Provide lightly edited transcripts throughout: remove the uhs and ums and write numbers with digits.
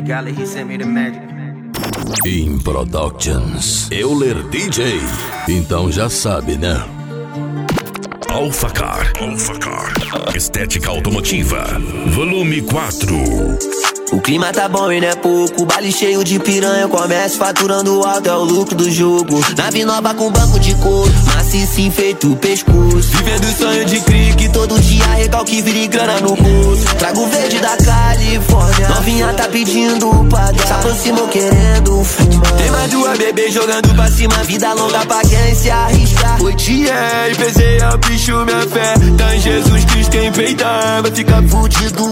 The guy he sent me the magic. In Productions, Euler DJ. Então já sabe, né? Alphacar. Estética automotiva. Volume 4. O clima tá bom e não é pouco. Baile cheio de piranha, comércio faturando alto, é o lucro do jogo. Nave nova com banco de couro, maciço feito pescoço. Vivendo o sonho de crique, todo dia recalque, vire grana no bolso. Trago verde da Califórnia, novinha tá pedindo pra dar. Se aproximou querendo fumar. Tem mais duas bebês jogando pra cima, vida longa pra quem se arriscar. Oi tia, e pensei a bicho, minha fé tá em Jesus Cristo, quem peidar vai ficar fudido.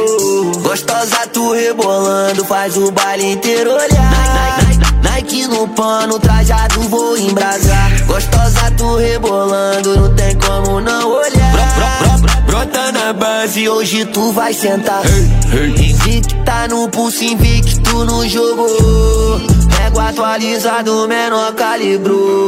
Gostosa tu rebolando, faz o baile inteiro olhar. Nike no pano, trajado vou embrasar. Gostosa tu rebolando, não tem como não olhar. Brota na base, hoje tu vai sentar. Invicta no pulso, invicto no jogo. Pego atualizado, menor calibro.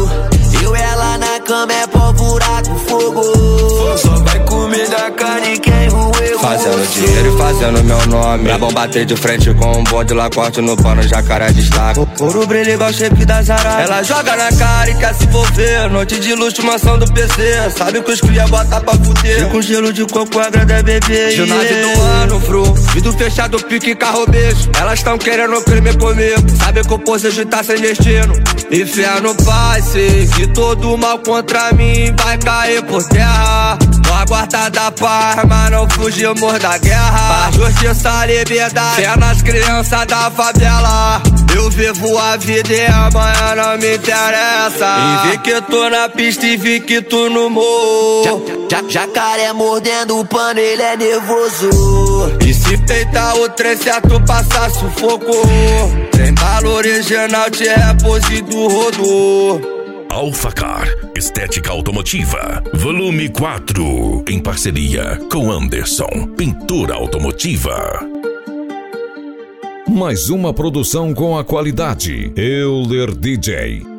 Eu ela na cama é pó, buraco, fogo. Só vai comer da carne quem roeu. Fazendo dinheiro e fazendo meu nome. Pra bom bater de frente com um bonde, Lacoste no pano, jacaré destaca. Ouro brilha igual shape da Zara. Ela joga na cara e quer se envolver. Noite de luxo, mansão do PC. Sabe que os cria bota pra fuder. E com gelo de coco agrada bebê. Ginásio do ano, fru. Vidro fechado, pique, carro, beijo. Elas tão querendo crime comigo. Sabe que o posejo tá sem destino. E fé no pai, sei que todo mal contra mim vai cair por terra. Não aguarda da paz, mas não fugimos da guerra. Justiça, liberdade, fé nas crianças da favela. Eu vivo a vida e amanhã não me interessa. Invicto na pista, invicto no morro. Jacaré mordendo o pano, ele é nervoso. E se peitar o trem certo, passa sufoco. Tem bala original, de repose do rodo. Alphacar, estética automotiva, volume 4, em parceria com Anderson, pintura automotiva. Mais uma produção com a qualidade Euler DJ.